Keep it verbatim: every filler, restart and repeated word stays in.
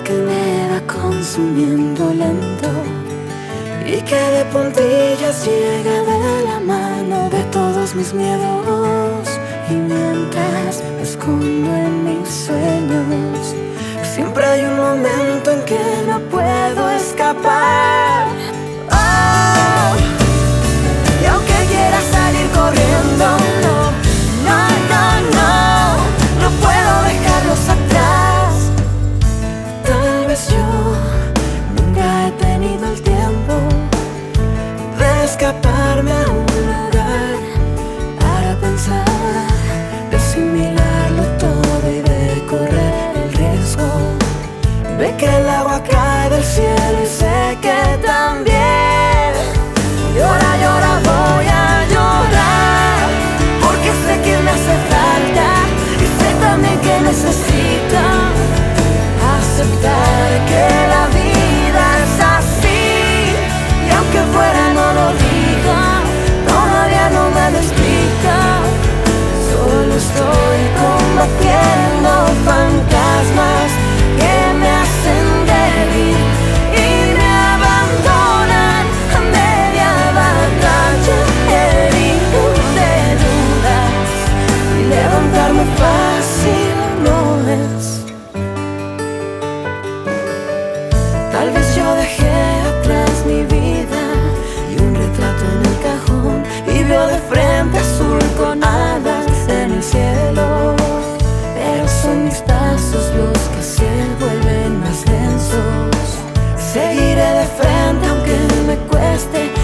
que me va consumiendo lento y que de puntillas llega de la mano de todos mis miedos. Y mientras me escondo en mis sueños, siempre hay un momento en que no puedo escapar. Oh, y aunque quiera salir corriendo, no, no, no, no, no puedo dejarlos atrás. Tal vez yo nunca he tenido el tiempo de escaparme a un lugar para pensar, de asimilarlo todo y de correr el riesgo. Ve que el agua cae del cielo y sé que también llora, llora, voy a llorar, porque sé que me hace falta y sé también que necesito aceptar que la vida es así. Y aunque fuera no lo digo, todavía no me lo explico. Solo estoy combatiendo fantasmas que me hacen débil y me abandonan a media batalla, herido de dudas, y levantarme fácil no es. Tal vez yo dejé atrás mi vida y un retrato en el cajón, y veo de frente azul con hadas en el cielo. Pero son mis pasos los que se vuelven más densos. Seguiré de frente aunque me cueste